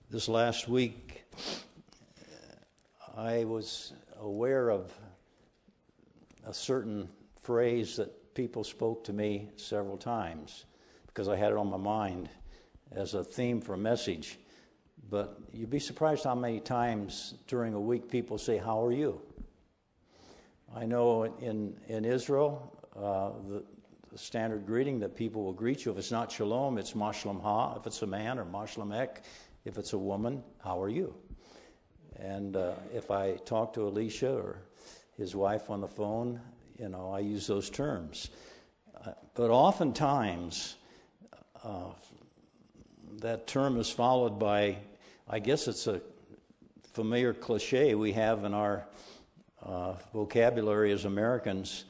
This last week, I was aware of a certain phrase that people spoke to me several times because I had it on my mind as a theme for a message. But you'd be surprised how many times during a week people say, "How are you?" I know in Israel, the standard greeting that people will greet you, if it's not shalom, it's ma shalom ha. If it's a man, or ma shalom ek. If it's a woman, how are you? And if I talk to Alicia or his wife on the phone, I use those terms. But oftentimes, that term is followed by, I guess it's a familiar cliche we have in our vocabulary as Americans.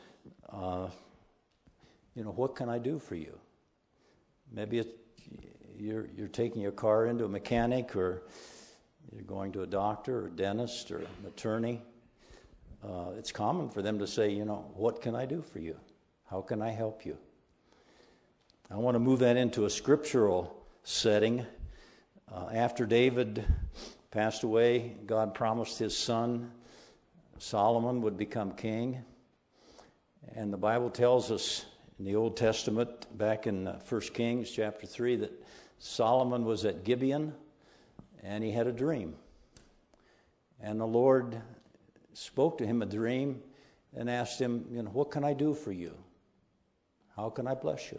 What can I do for you? Maybe you're taking your car into a mechanic, or you're going to a doctor or dentist or an attorney. It's common for them to say, what can I do for you? How can I help you? I want to move that into a scriptural setting. After David passed away, God promised his son Solomon would become king. And the Bible tells us in the Old Testament, back in 1 Kings chapter 3, that Solomon was at Gibeon and he had a dream. And the Lord spoke to him a dream and asked him, what can I do for you? How can I bless you?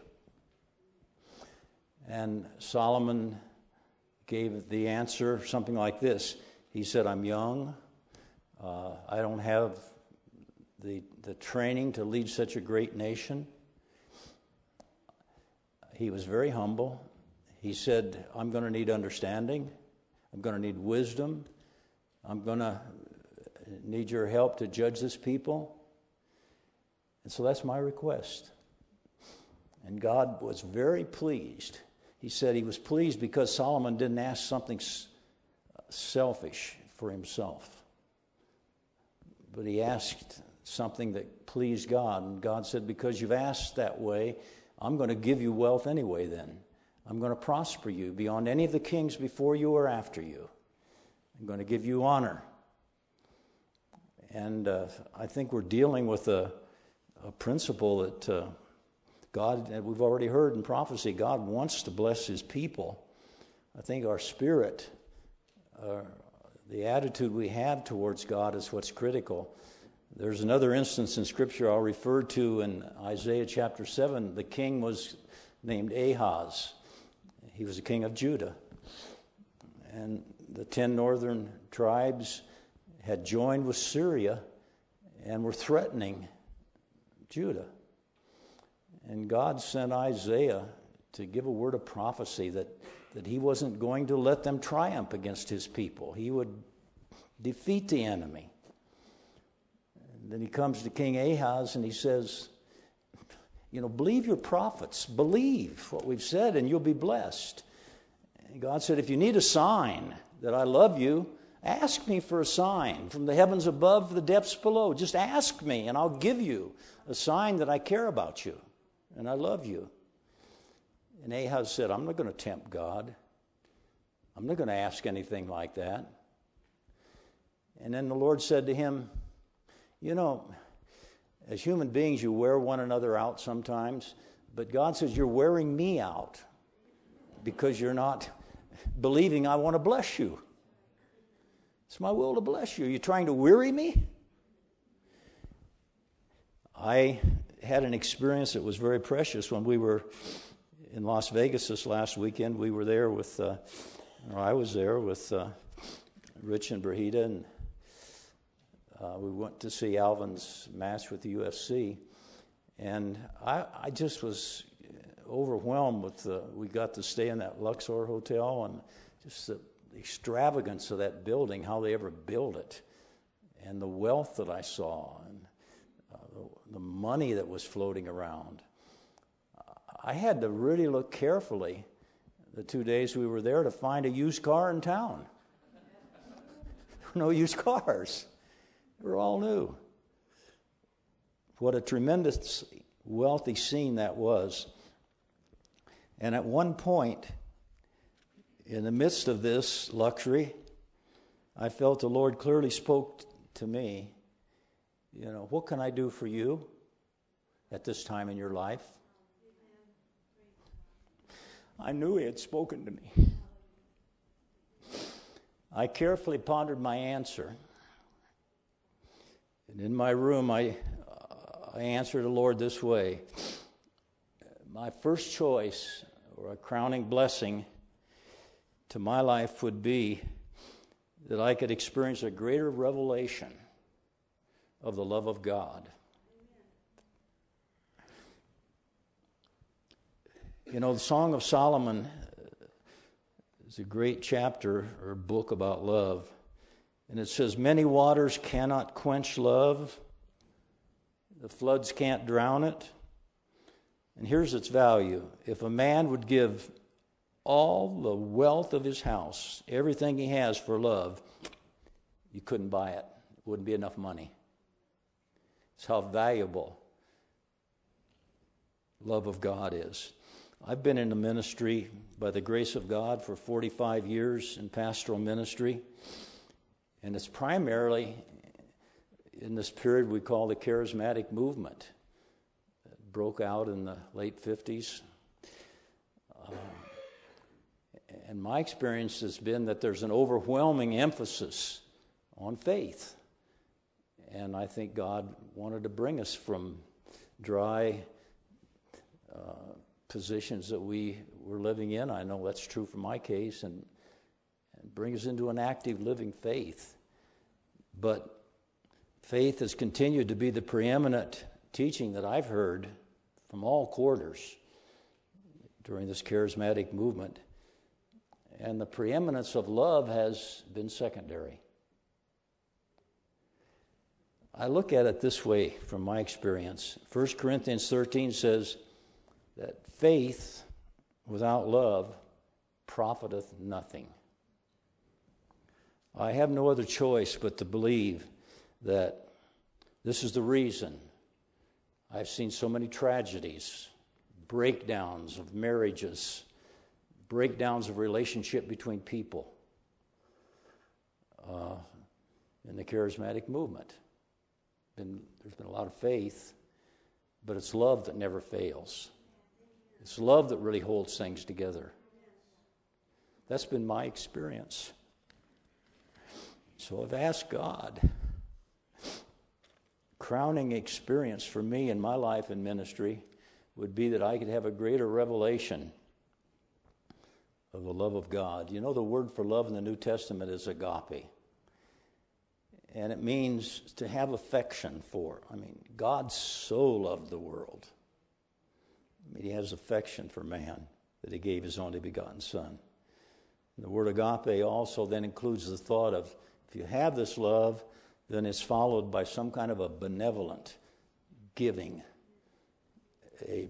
And Solomon gave the answer something like this. He said, I'm young. I don't have the training to lead such a great nation. He was very humble. He said, I'm going to need understanding. I'm going to need wisdom. I'm going to need your help to judge this people. And so that's my request. And God was very pleased. He said he was pleased because Solomon didn't ask something selfish for himself. But he asked something that pleased God. And God said, because you've asked that way, I'm going to give you wealth anyway then. I'm going to prosper you beyond any of the kings before you or after you. I'm going to give you honor. And I think we're dealing with a principle that God, and we've already heard in prophecy, God wants to bless his people. I think our spirit, the attitude we have towards God is what's critical. There's another instance in Scripture I'll refer to in Isaiah chapter 7. The king was named Ahaz. He was the king of Judah. And the 10 northern tribes had joined with Syria and were threatening Judah. And God sent Isaiah to give a word of prophecy that he wasn't going to let them triumph against his people. He would defeat the enemy. And then he comes to King Ahaz and he says, believe your prophets. Believe what we've said and you'll be blessed. And God said, if you need a sign that I love you, ask me for a sign from the heavens above, the depths below. Just ask me and I'll give you a sign that I care about you and I love you. And Ahaz said, I'm not going to tempt God. I'm not going to ask anything like that. And then the Lord said to him, as human beings, you wear one another out sometimes, but God says you're wearing me out because you're not believing I want to bless you. It's my will to bless you. Are you trying to weary me? I had an experience that was very precious when we were in Las Vegas this last weekend. We were there I was there with Rich and Brahita, and we went to see Alvin's match with the UFC, and I just was overwhelmed with we got to stay in that Luxor hotel and just the extravagance of that building, how they ever built it, and the wealth that I saw, and the money that was floating around. I had to really look carefully the 2 days we were there to find a used car in town. No used cars. They were all new. What a tremendous, wealthy scene that was. And at one point, In the midst of this luxury, I felt the Lord clearly spoke to me, what can I do for you at this time in your life? I knew He had spoken to me. I carefully pondered my answer. And in my room, I answered the Lord this way. My first choice, or a crowning blessing to my life, would be that I could experience a greater revelation of the love of God. The Song of Solomon is a great chapter or book about love. And it says, many waters cannot quench love. The floods can't drown it. And here's its value. If a man would give all the wealth of his house, everything he has for love, you couldn't buy it. It wouldn't be enough money. It's how valuable love of God is. I've been in the ministry by the grace of God for 45 years in pastoral ministry. And it's primarily in this period we call the charismatic movement. It broke out in the late 50s. And my experience has been that there's an overwhelming emphasis on faith. And I think God wanted to bring us from dry positions that we were living in. I know that's true for my case, and bring us into an active living faith. But faith has continued to be the preeminent teaching that I've heard from all quarters during this charismatic movement. And the preeminence of love has been secondary. I look at it this way from my experience. 1 Corinthians 13 says that faith without love profiteth nothing. I have no other choice but to believe that this is the reason I've seen so many tragedies, breakdowns of marriages, breakdowns of relationship between people in the charismatic movement. There's been a lot of faith, but it's love that never fails. It's love that really holds things together. That's been my experience. So I've asked God. Crowning experience for me in my life in ministry would be that I could have a greater revelation of the love of God. The word for love in the New Testament is agape. And it means to have affection for. God so loved the world. He has affection for man that He gave His only begotten Son. And the word agape also then includes the thought of, if you have this love, then it's followed by some kind of a benevolent giving, a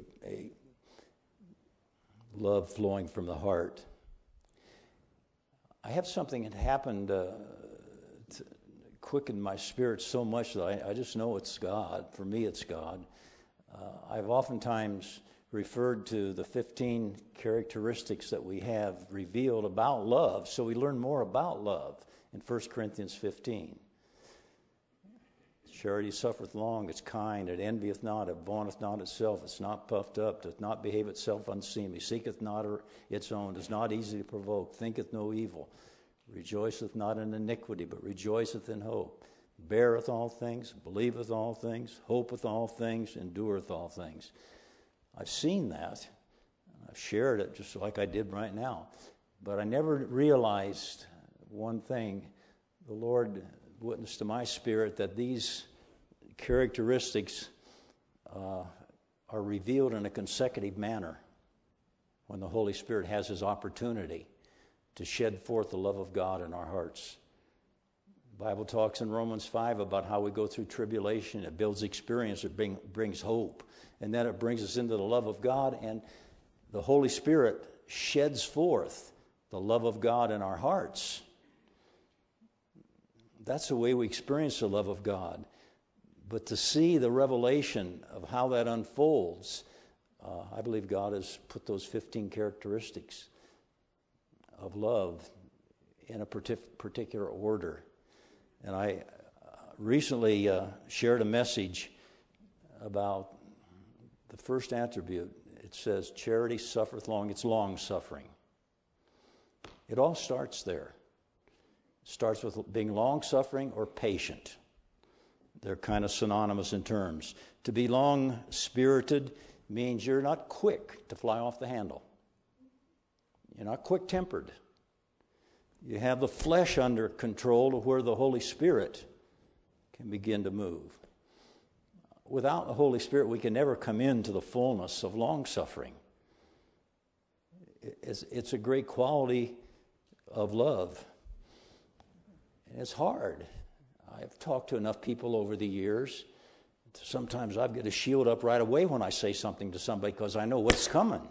love flowing from the heart. I have something that happened to quicken my spirit so much that I just know it's God. For me, it's God. I've oftentimes referred to the 15 characteristics that we have revealed about love, so we learn more about love in 1 Corinthians 15. Charity suffereth long, it's kind, it envieth not, it vaunteth not itself, it's not puffed up, doth not behave itself unseemly, seeketh not its own, is not easily provoked, thinketh no evil, rejoiceth not in iniquity, but rejoiceth in hope, beareth all things, believeth all things, hopeth all things, endureth all things. I've seen that. I've shared it just like I did right now. But I never realized one thing. The Lord witnessed to my spirit that these characteristics are revealed in a consecutive manner when the Holy Spirit has His opportunity to shed forth the love of God in our hearts. The Bible talks in Romans 5 about how we go through tribulation. It builds experience. It brings hope. And then it brings us into the love of God. And the Holy Spirit sheds forth the love of God in our hearts. That's the way we experience the love of God. But to see the revelation of how that unfolds, I believe God has put those 15 characteristics of love in a particular order. And I recently shared a message about the first attribute. It says, charity suffereth long. It's long-suffering. It all starts there. It starts with being long-suffering or patient. They're kind of synonymous in terms. To be long-spirited means you're not quick to fly off the handle. You're not quick-tempered. You have the flesh under control to where the Holy Spirit can begin to move. Without the Holy Spirit, we can never come into the fullness of long-suffering. It's a great quality of love. And it's hard. I've talked to enough people over the years. Sometimes I've got to shield up right away when I say something to somebody because I know what's coming.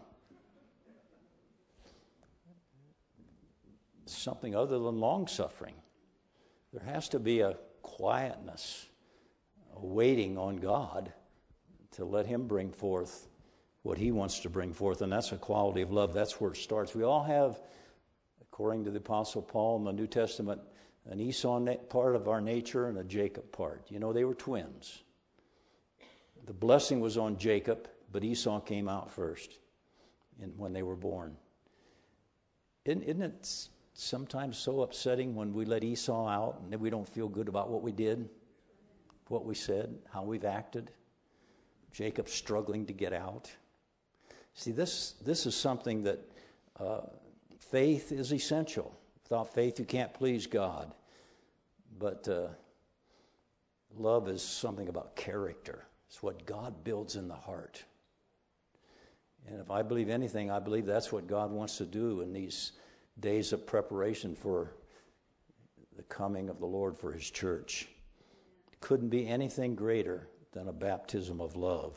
Something other than long-suffering. There has to be a quietness, a waiting on God to let Him bring forth what He wants to bring forth, and that's a quality of love. That's where it starts. We all have, according to the Apostle Paul in the New Testament, an Esau part of our nature and a Jacob part. You know, they were twins. The blessing was on Jacob, but Esau came out first when they were born. Isn't it sometimes so upsetting when we let Esau out and then we don't feel good about what we did, what we said, how we've acted? Jacob struggling to get out. See, this is something that faith is essential. Without faith, you can't please God. But love is something about character. It's what God builds in the heart. And if I believe anything, I believe that's what God wants to do in these days of preparation for the coming of the Lord for His church. It couldn't be anything greater than a baptism of love.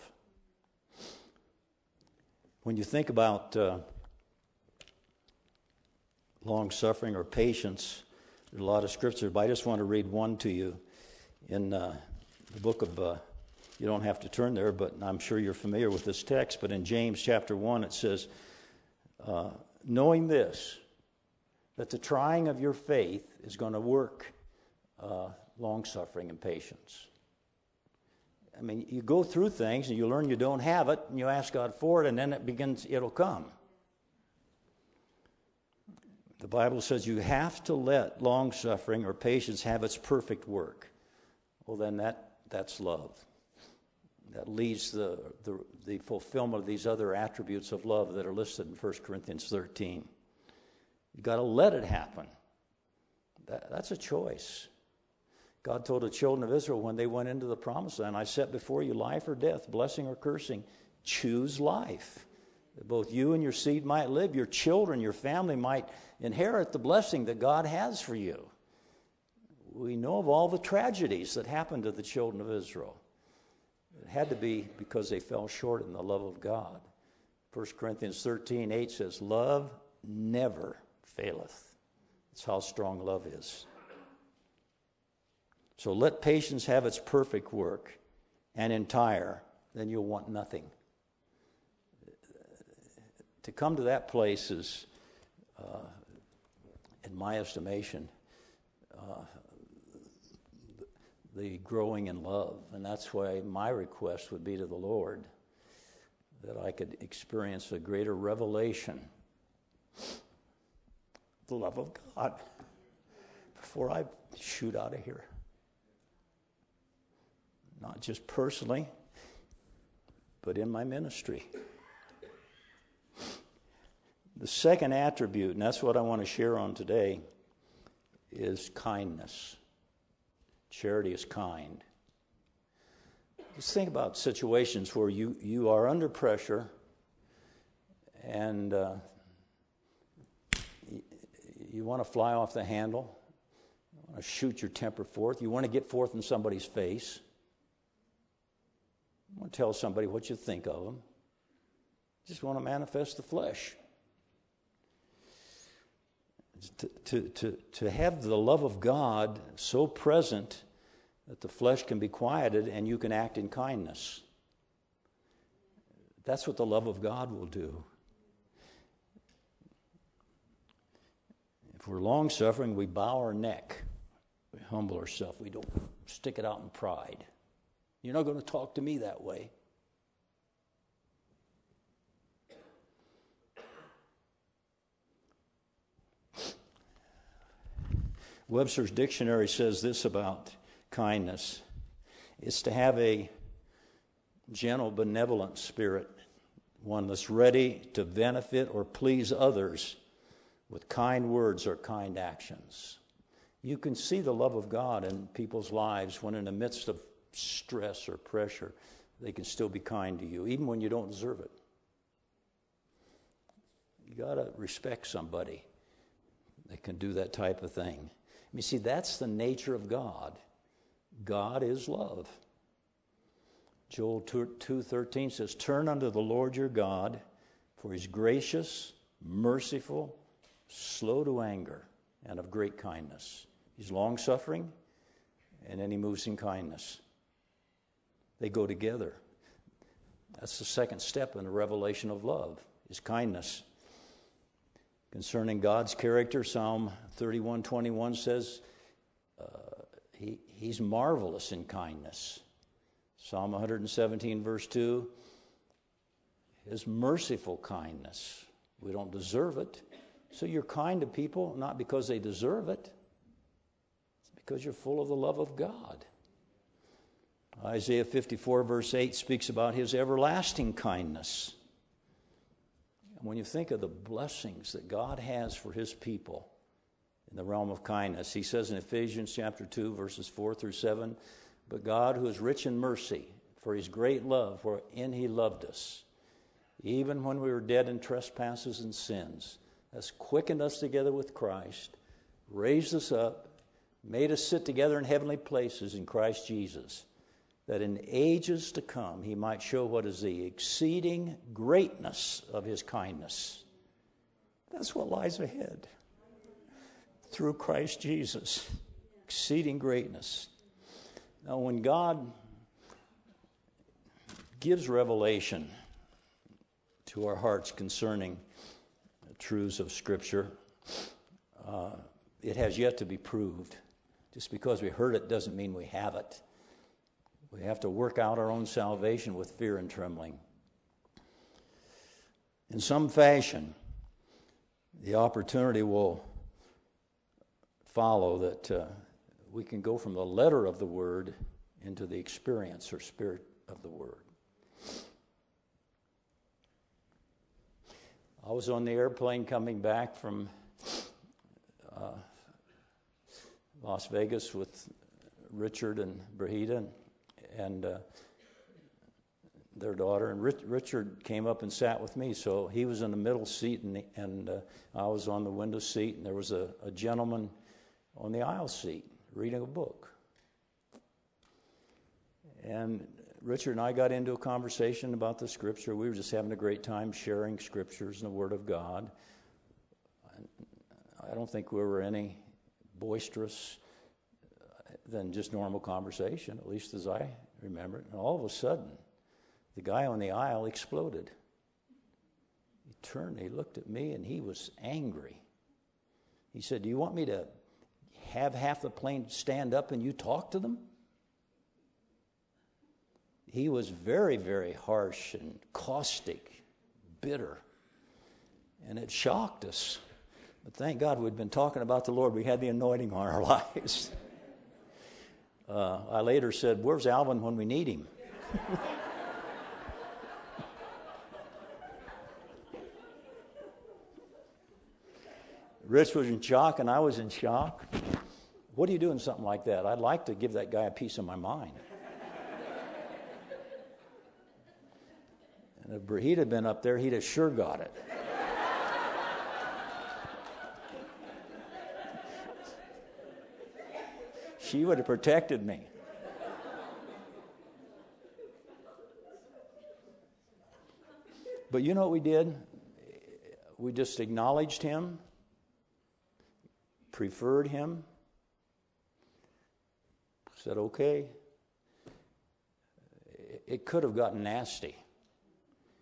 When you think about long-suffering or patience, there's a lot of scriptures, but I just want to read one to you in the book of, you don't have to turn there, but I'm sure you're familiar with this text, but in James chapter 1 it says, knowing this, that the trying of your faith is going to work long-suffering and patience. I mean, you go through things and you learn you don't have it, and you ask God for it, and then it'll come. The Bible says you have to let long-suffering or patience have its perfect work. Well, then that's love. That leads the fulfillment of these other attributes of love that are listed in 1 Corinthians 13. You've got to let it happen. That's a choice. God told the children of Israel when they went into the promised land, I set before you life or death, blessing or cursing. Choose life. That both you and your seed might live, your children, your family might inherit the blessing that God has for you. We know of all the tragedies that happened to the children of Israel. It had to be because they fell short in the love of God. 1 Corinthians 13:8 says, love never faileth. That's how strong love is. So let patience have its perfect work and entire, then you'll want nothing. To come to that place is, in my estimation, the growing in love. And that's why my request would be to the Lord that I could experience a greater revelation of the love of God before I shoot out of here. Not just personally, but in my ministry. The second attribute, and that's what I want to share on today, is kindness. Charity is kind. Just think about situations where you are under pressure and you want to fly off the handle. You want to shoot your temper forth. You want to get forth in somebody's face. You want to tell somebody what you think of them. You just want to manifest the flesh. To have the love of God so present that the flesh can be quieted and you can act in kindness. That's what the love of God will do. If we're long-suffering, we bow our neck. We humble ourselves. We don't stick it out in pride. You're not going to talk to me that way. Webster's dictionary says this about kindness. It's to have a gentle, benevolent spirit, one that's ready to benefit or please others with kind words or kind actions. You can see the love of God in people's lives when in the midst of stress or pressure, they can still be kind to you, even when you don't deserve it. You got to respect somebody that can do that type of thing. You see, that's the nature of God. God is love. Joel 2:13 says, "Turn unto the Lord your God, for he's gracious, merciful, slow to anger, and of great kindness." He's long-suffering, and then he moves in kindness. They go together. That's the second step in the revelation of love, is kindness. Concerning God's character, Psalm 31:21 says, he's marvelous in kindness. Psalm 117, verse 2, his merciful kindness. We don't deserve it. So you're kind to people, not because they deserve it. It's because you're full of the love of God. Isaiah 54, verse 8 speaks about his everlasting kindness. And when you think of the blessings that God has for his people in the realm of kindness, he says in Ephesians chapter 2, verses 4 through 7, "But God, who is rich in mercy, for his great love, wherein he loved us, even when we were dead in trespasses and sins, has quickened us together with Christ, raised us up, made us sit together in heavenly places in Christ Jesus, that in ages to come he might show what is the exceeding greatness of his kindness." That's what lies ahead. Through Christ Jesus. Exceeding greatness. Now, when God gives revelation to our hearts concerning the truths of Scripture, it has yet to be proved. Just because we heard it doesn't mean we have it. We have to work out our own salvation with fear and trembling. In some fashion, the opportunity will follow that we can go from the letter of the Word into the experience or spirit of the Word. I was on the airplane coming back from Las Vegas with Richard and Brahita and their daughter. And Richard came up and sat with me, so he was in the middle seat and I was on the window seat, and there was a gentleman on the aisle seat reading a book. And Richard and I got into a conversation about the Scripture. We were just having a great time sharing Scriptures and the Word of God. I don't think we were any boisterous than just normal conversation, at least as I remember it. And all of a sudden, the guy on the aisle exploded. He turned, he looked at me, and he was angry. He said, "Do you want me to have half the plane stand up and you talk to them?" He was very, very harsh and caustic, bitter. And it shocked us. But thank God we'd been talking about the Lord. We had the anointing on our lives. I later said, "Where's Alvin when we need him?" Rich was in shock and I was in shock. What do you do in something like that? I'd like to give that guy a piece of my mind. And if Brahita had been up there, he'd have sure got it. She would have protected me. But you know what we did? We just acknowledged him, preferred him, said, "Okay." It could have gotten nasty.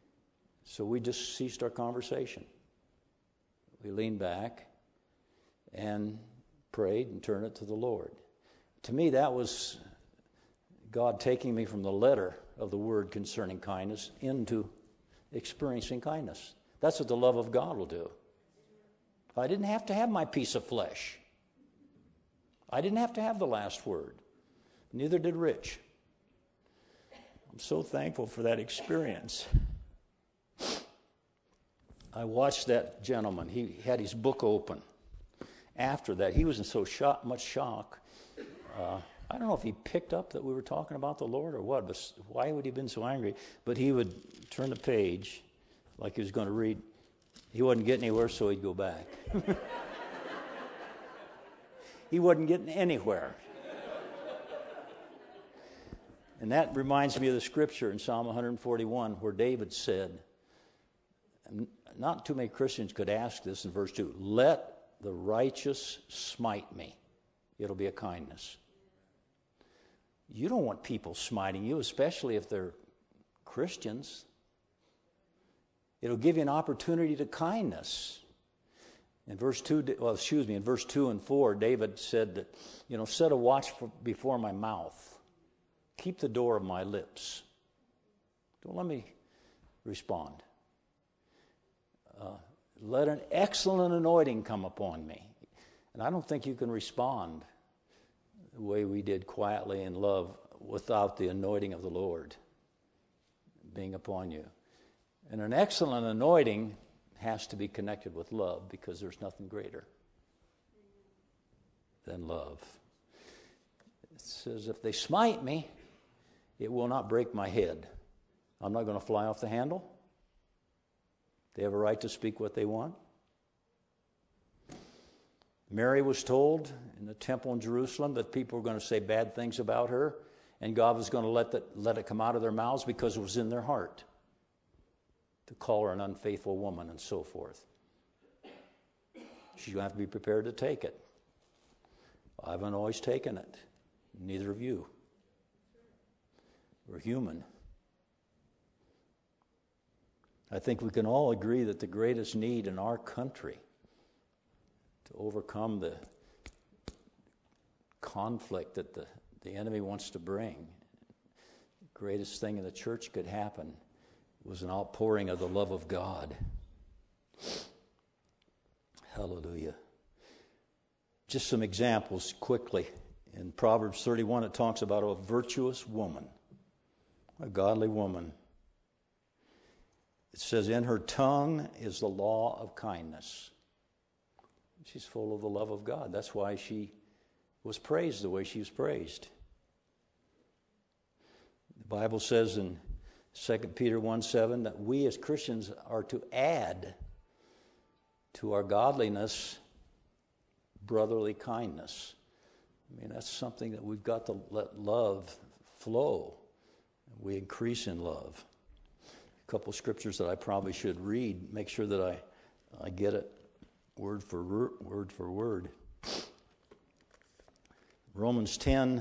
So we just ceased our conversation. We leaned back, and prayed and turned it to the Lord. To me, that was God taking me from the letter of the word concerning kindness into experiencing kindness. That's what the love of God will do. I didn't have to have my piece of flesh. I didn't have to have the last word. Neither did Rich. I'm so thankful for that experience. I watched that gentleman. He had his book open. After that, he was in so much shock. I don't know if he picked up that we were talking about the Lord or what, but why would he have been so angry? But he would turn the page like he was going to read. He wasn't getting anywhere, so he'd go back. He wasn't getting anywhere. And that reminds me of the scripture in Psalm 141 where David said, not too many Christians could ask this in verse 2, let the righteous smite me. It'll be a kindness. You don't want people smiting you, especially if they're Christians. It'll give you an opportunity to kindness. In verse 2 and 4, David said that, set a watch before my mouth. Keep the door of my lips. Don't let me respond. Let an excellent anointing come upon me. And I don't think you can respond the way we did quietly in love without the anointing of the Lord being upon you. And an excellent anointing has to be connected with love because there's nothing greater than love. It says, if they smite me, it will not break my head. I'm not going to fly off the handle. They have a right to speak what they want. Mary was told in the temple in Jerusalem that people were going to say bad things about her, and God was going to let it come out of their mouths because it was in their heart to call her an unfaithful woman and so forth. She's going to have to be prepared to take it. I haven't always taken it. Neither of you. We're human. I think we can all agree that the greatest need in our country to overcome the conflict that the enemy wants to bring, the greatest thing in the church could happen was an outpouring of the love of God. Hallelujah. Just some examples quickly. In Proverbs 31, it talks about a virtuous woman, a godly woman. It says, in her tongue is the law of kindness. She's full of the love of God. That's why she was praised the way she was praised. The Bible says in 2 Peter 1:7 that we as Christians are to add to our godliness brotherly kindness. I mean, that's something that we've got to let love flow. We increase in love. A couple scriptures that I probably should read, make sure that I get it word for word. Romans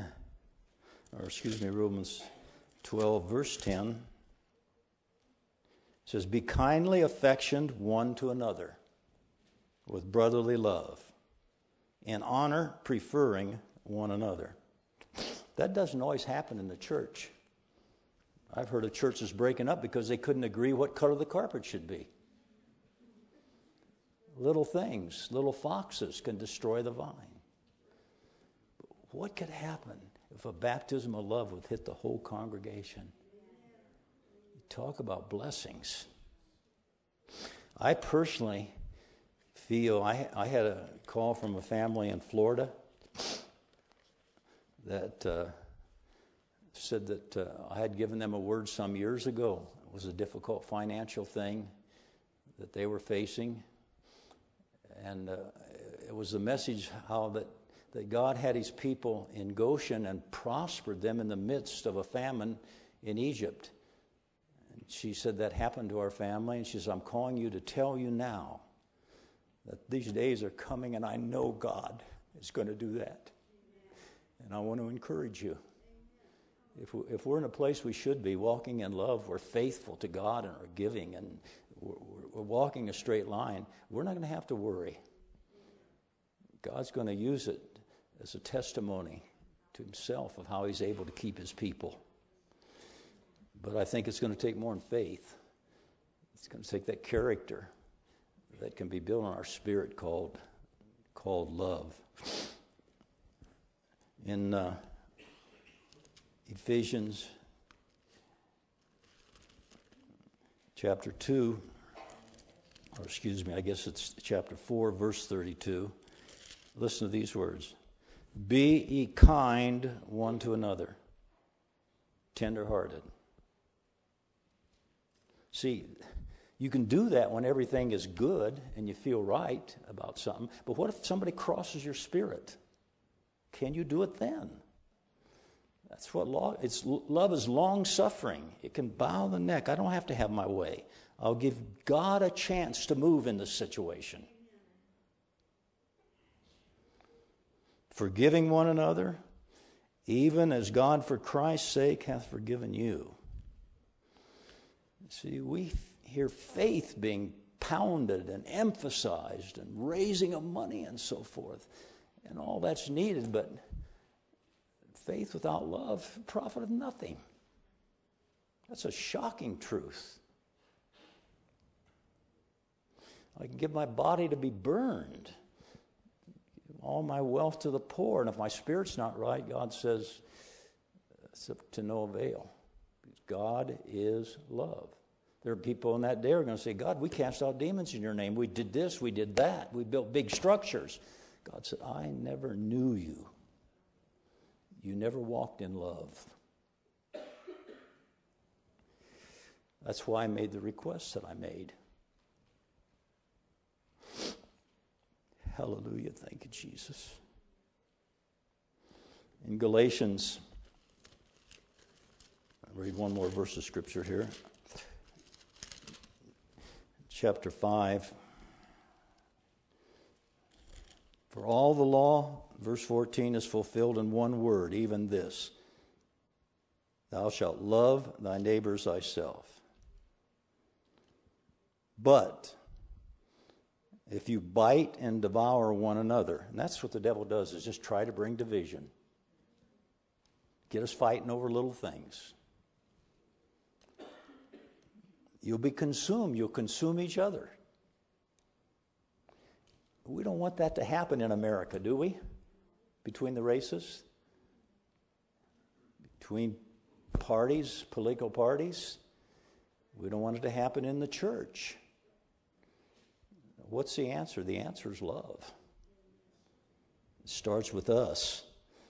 12, verse 10 says, be kindly affectioned one to another with brotherly love, in honor preferring one another. That doesn't always happen in the church. I've heard of churches breaking up because they couldn't agree what color the carpet should be. Little things, little foxes can destroy the vine. What could happen if a baptism of love would hit the whole congregation? Talk about blessings. I personally feel, I had a call from a family in Florida that said that I had given them a word some years ago. It was a difficult financial thing that they were facing. And it was the message how that God had his people in Goshen and prospered them in the midst of a famine in Egypt. And she said that happened to our family. And she said, I'm calling you to tell you now that these days are coming and I know God is going to do that. And I want to encourage you. If we're in a place we should be, walking in love, we're faithful to God and are giving, and we're walking a straight line, we're not going to have to worry. God's going to use it as a testimony to himself of how he's able to keep his people. But I think it's going to take more than faith. It's going to take that character that can be built on our spirit called love. In Ephesians chapter 2, or excuse me, I guess it's chapter 4, verse 32. Listen to these words. Be ye kind one to another, tender-hearted. See, you can do that when everything is good and you feel right about something. But what if somebody crosses your spirit? Can you do it then? That's what love is long-suffering. It can bow the neck. I don't have to have my way. I'll give God a chance to move in this situation. Forgiving one another, even as God for Christ's sake hath forgiven you. See, we hear faith being pounded and emphasized and raising of money and so forth. And all that's needed, but faith without love profiteth nothing. That's a shocking truth. I can give my body to be burned, all my wealth to the poor, and if my spirit's not right, God says, it's to no avail. God is love. There are people in that day who are going to say, God, we cast out demons in your name. We did this, we did that. We built big structures. God said, I never knew you. You never walked in love. That's why I made the request that I made. Hallelujah. Thank you, Jesus. In Galatians, I'll read one more verse of Scripture here. Chapter 5. For all the law, verse 14, is fulfilled in one word, even this. Thou shalt love thy neighbor as thyself. But if you bite and devour one another, and that's what the devil does, is just try to bring division. Get us fighting over little things. You'll be consumed. You'll consume each other. We don't want that to happen in America, do we? Between the races? Between parties, political parties? We don't want it to happen in the church. What's the answer? The answer is love. It starts with us.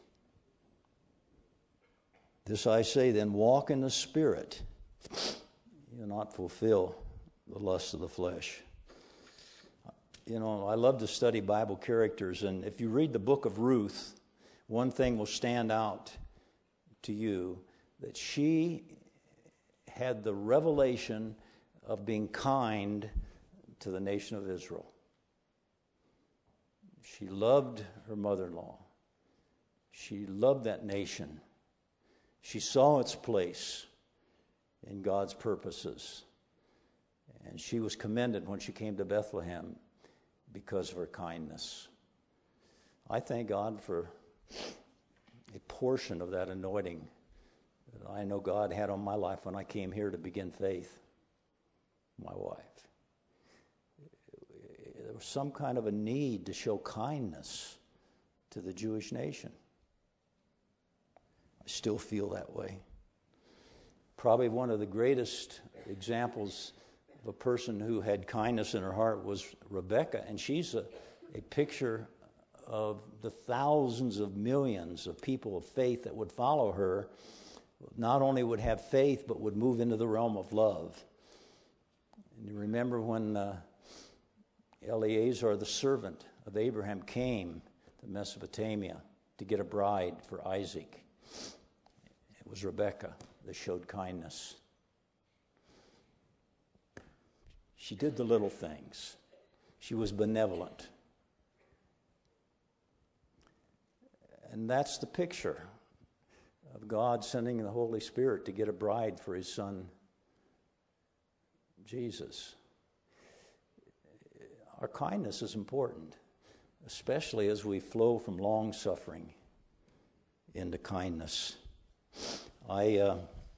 This I say, then walk in the Spirit. You'll not fulfill the lust of the flesh. You know, I love to study Bible characters, and if you read the book of Ruth, one thing will stand out to you, that she had the revelation of being kind to the nation of Israel. She loved her mother-in-law. She loved that nation. She saw its place in God's purposes. And she was commended when she came to Bethlehem because of her kindness. I thank God for a portion of that anointing that I know God had on my life when I came here to begin faith. My wife. There was some kind of a need to show kindness to the Jewish nation. I still feel that way. Probably one of the greatest examples of a person who had kindness in her heart was Rebecca, and she's a picture of the thousands of millions of people of faith that would follow her, not only would have faith, but would move into the realm of love. And you remember when Eliezer, the servant of Abraham, came to Mesopotamia to get a bride for Isaac. It was Rebecca that showed kindness. She did the little things. She was benevolent. And that's the picture of God sending the Holy Spirit to get a bride for his son, Jesus. Our kindness is important. especially as we flow from long suffering into kindness. I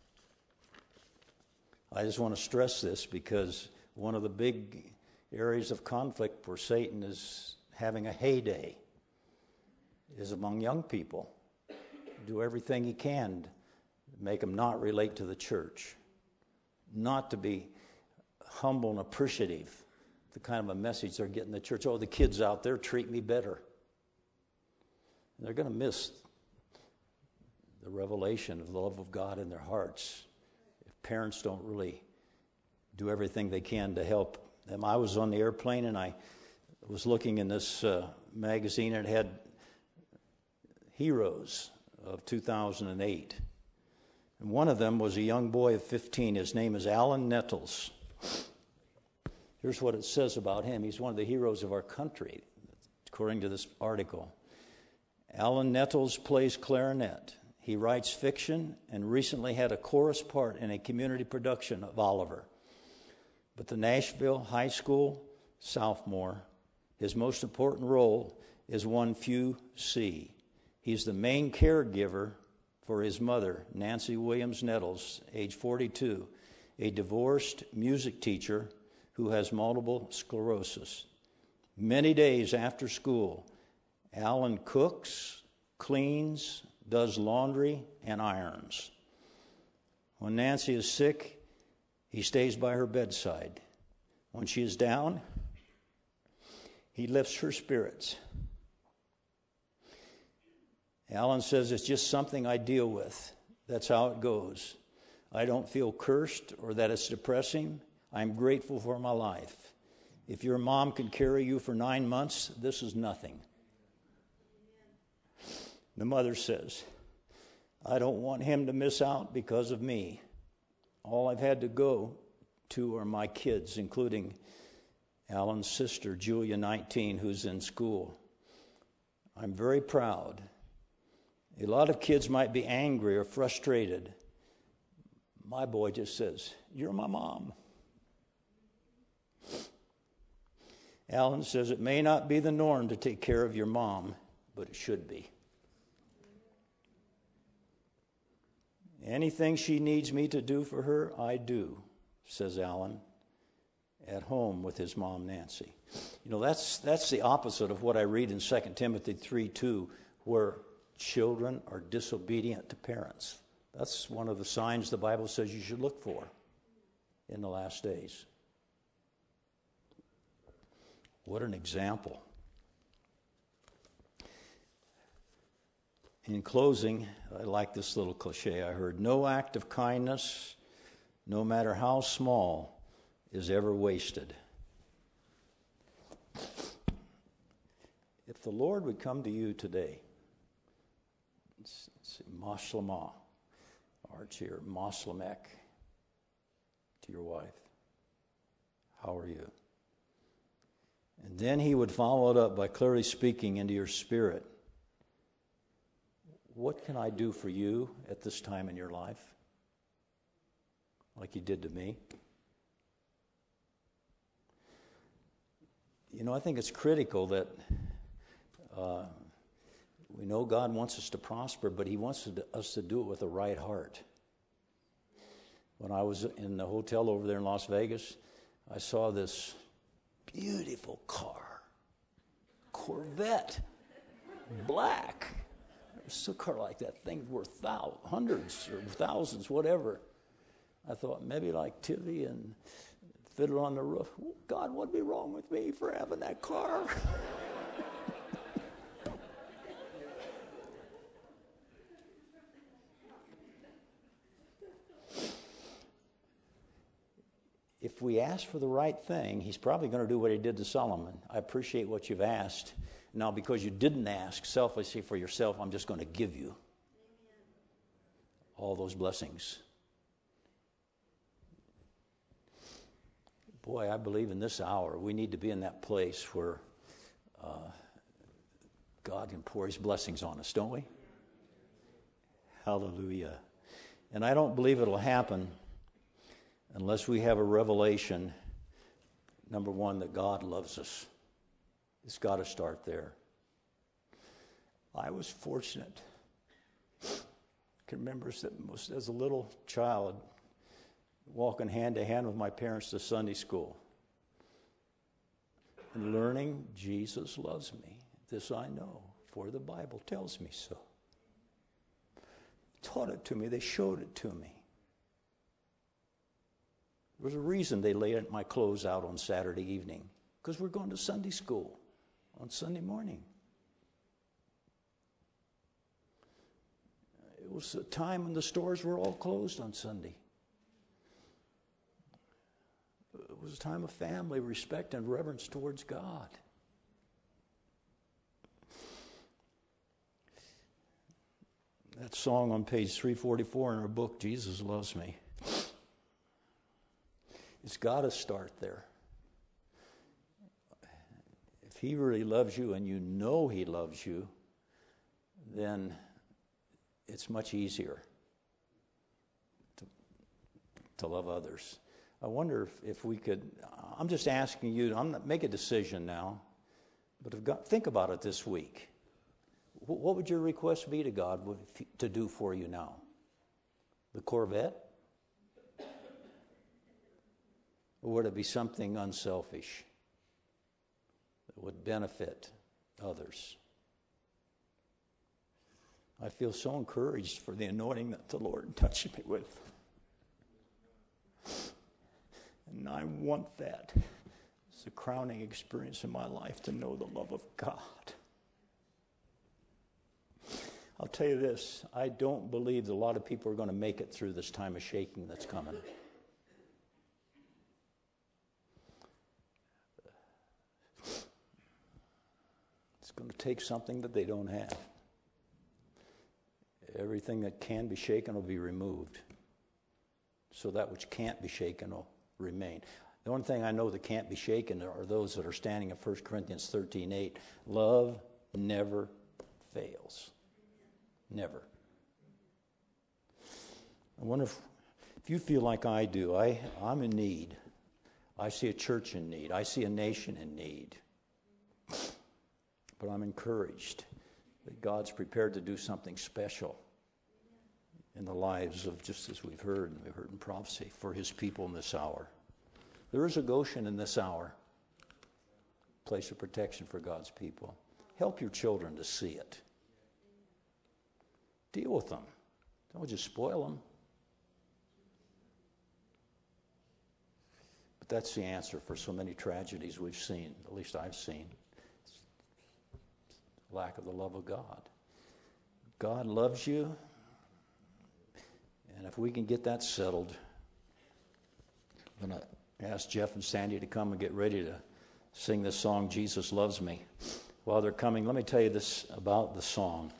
just want to stress this because one of the big areas of conflict where Satan is having a heyday is among young people. Do everything he can to make them not relate to the church, not to be humble and appreciative, the kind of a message they're getting in the church. Oh, the kids out there treat me better. And they're going to miss the revelation of the love of God in their hearts if parents don't really do everything they can to help them. I was on the airplane and I was looking in this magazine, and it had heroes of 2008. And one of them was a young boy of 15. His name is Alan Nettles. Here's what it says about him. He's one of the heroes of our country, according to this article. Alan Nettles plays clarinet. He writes fiction and recently had a chorus part in a community production of Oliver. But the Nashville High School sophomore, his most important role is one few see. He's the main caregiver for his mother, Nancy Williams Nettles, age 42, a divorced music teacher who has multiple sclerosis. Many days after school, Alan cooks, cleans, does laundry, and irons. When Nancy is sick, he stays by her bedside. When she is down, he lifts her spirits. Alan says, it's just something I deal with. That's how it goes. I don't feel cursed or that it's depressing. I'm grateful for my life. If your mom can carry you for 9 months, this is nothing. The mother says, I don't want him to miss out because of me. All I've had to go to are my kids, including Alan's sister, Julia, 19, who's in school. I'm very proud. A lot of kids might be angry or frustrated. My boy just says, you're my mom. Alan says, it may not be the norm to take care of your mom, but it should be. Anything she needs me to do for her, I do, says Alan, at home with his mom, Nancy. You know, that's the opposite of what I read in 2 Timothy 3:2, where children are disobedient to parents. That's one of the signs the Bible says you should look for in the last days. What an example. In closing, I like this little cliche I heard. No act of kindness, no matter how small, is ever wasted. If the Lord would come to you today, let's see, Maslama, Archie, or Maslamek, to your wife, how are you? And then he would follow it up by clearly speaking into your spirit. What can I do for you at this time in your life? Like you did to me. You know, I think it's critical that we know God wants us to prosper, but he wants us to do it with a right heart. When I was in the hotel over there in Las Vegas, I saw this beautiful car, Corvette, black. It's a car like that thing's worth hundreds or thousands, whatever. I thought maybe like Tivy and Fiddler on the Roof. God, what'd be wrong with me for having that car? If we ask for the right thing, he's probably going to do what he did to Solomon. I appreciate what you've asked. Now, because you didn't ask selfishly for yourself, I'm just going to give you all those blessings. Boy, I believe in this hour we need to be in that place where God can pour his blessings on us, don't we? Hallelujah. And I don't believe it'll happen unless we have a revelation, number one, that God loves us. It's got to start there. I was fortunate. I can remember as a little child walking hand to hand with my parents to Sunday school and learning Jesus loves me. This I know, for the Bible tells me so. Taught it to me. They showed it to me. There was a reason they laid my clothes out on Saturday evening, because we're going to Sunday school on Sunday morning. It was a time when the stores were all closed on Sunday. It was a time of family, respect, and reverence towards God. That song on page 344 in our book, Jesus Loves Me, it's got to start there. If he really loves you and you know he loves you, then it's much easier to love others. I wonder if we could, I'm just asking you, make a decision now, but think about it this week. What would your request be to God to do for you now? The Corvette? Or would it be something unselfish that would benefit others? I feel so encouraged for the anointing that the Lord touched me with. And I want that as a crowning experience in my life, to know the love of God. I'll tell you this, I don't believe that a lot of people are going to make it through this time of shaking that's coming. It's going to take something that they don't have. Everything that can be shaken will be removed, so that which can't be shaken will remain. The only thing I know that can't be shaken are those that are standing in 1 Corinthians 13:8. Love never fails. Never. I wonder if you feel like I do. I'm in need. I see a church in need. I see a nation in need. But I'm encouraged that God's prepared to do something special in the lives of, just as we've heard in prophecy, for his people in this hour. There is a Goshen in this hour, place of protection for God's people. Help your children to see it. Deal with them. Don't just spoil them. But that's the answer for so many tragedies we've seen, at least I've seen. Lack of the love of God. God loves you, and if we can get that settled, I'm going to ask Jeff and Sandy to come and get ready to sing this song, Jesus Loves Me. While they're coming, let me tell you this about the song.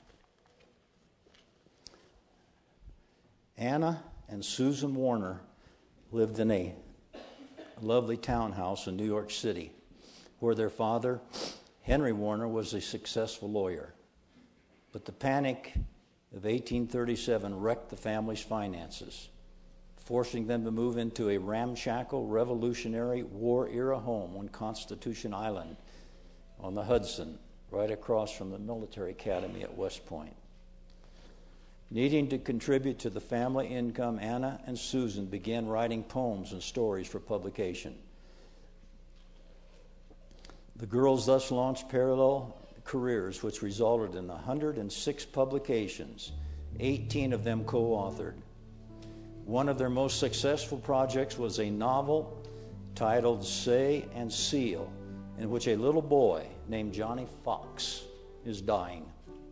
Anna and Susan Warner lived in a lovely townhouse in New York City, where their father, Henry Warner, was a successful lawyer. But the panic of 1837 wrecked the family's finances, forcing them to move into a ramshackle Revolutionary War-era home on Constitution Island on the Hudson, right across from the military academy at West Point. Needing to contribute to the family income, Anna and Susan began writing poems and stories for publication. The girls thus launched parallel careers, which resulted in 106 publications, 18 of them co-authored. One of their most successful projects was a novel titled Say and Seal, in which a little boy named Johnny Fox is dying.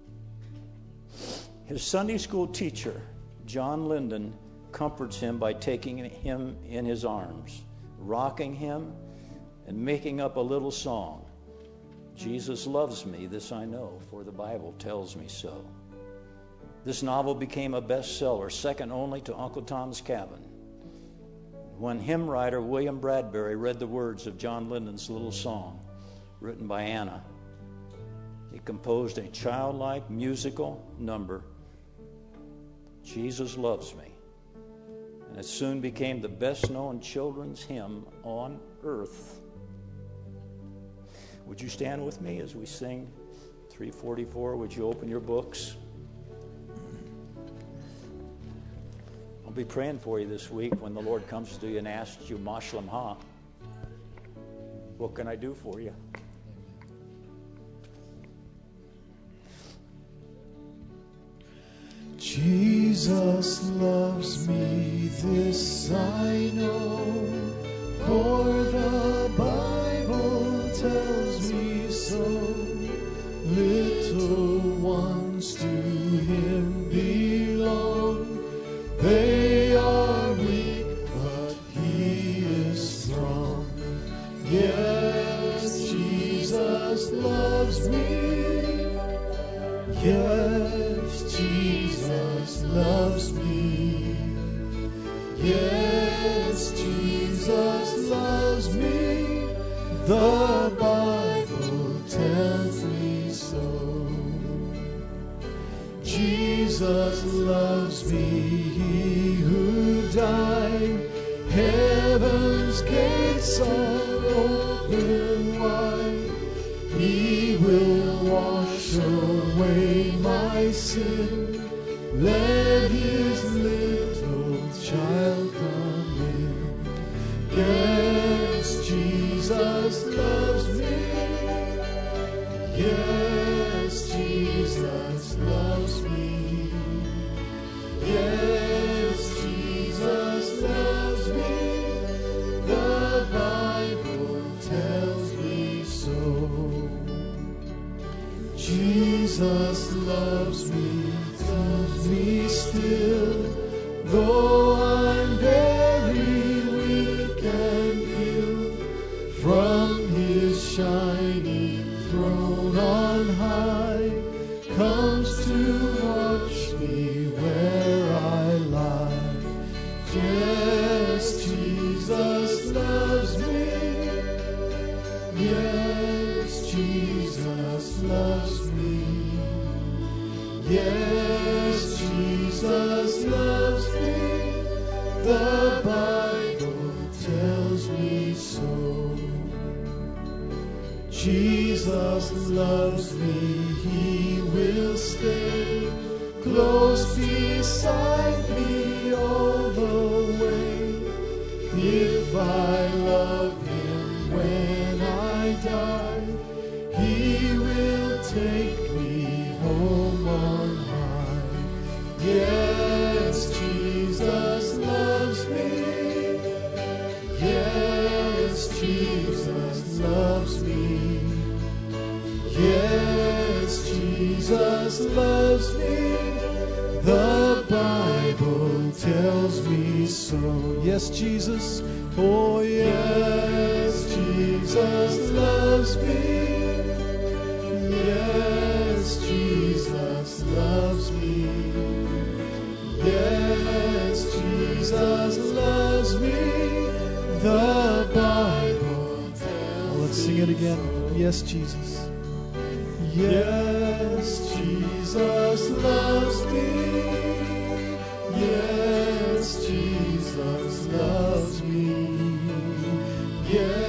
His Sunday school teacher, John Linden, comforts him by taking him in his arms, rocking him, and making up a little song. Jesus loves me, this I know, for the Bible tells me so. This novel became a bestseller, second only to Uncle Tom's Cabin. When hymn writer William Bradbury read the words of John Linden's little song, written by Anna, he composed a childlike musical number, Jesus Loves Me, and it soon became the best-known children's hymn on earth. Would you stand with me as we sing 344? Would you open your books? I'll be praying for you this week when the Lord comes to you and asks you, Ma Shlomha, what can I do for you? Jesus loves me, this I know, for the Bible tells me so. Little ones to Him belong. They are weak, but He is strong. Yes, Jesus loves me. Yes, Jesus loves me. Yes, Jesus loves me. The Bible tells me so. Jesus loves me, He who died. Heaven's gates are open wide. He will wash away my sin. Let His little child come in. Yes, Jesus loves me. Yes, Jesus loves me. Yes, Jesus loves me. The Bible tells me so. Jesus loves me, tells me still, though I'm very weak and ill, from His shining throne on high, comes to watch me where I lie. Yes, Jesus loves me. Yes, Jesus loves me. Yes, Jesus loves me. The Bible tells me so. Jesus loves me, He will stay close beside me all the way. If I love Him when I die, He will take me home on high. Yes, Jesus loves me. Yes, Jesus loves me. Yes, Jesus loves me. The Bible tells me so. Yes, Jesus. Oh, yes, Jesus loves me. Yes, Jesus loves me. Yes, Jesus loves me. The Bible tells me. Let's sing it again. Yes, Jesus. Yes, Jesus loves me. Yes, Jesus loves me. Yes.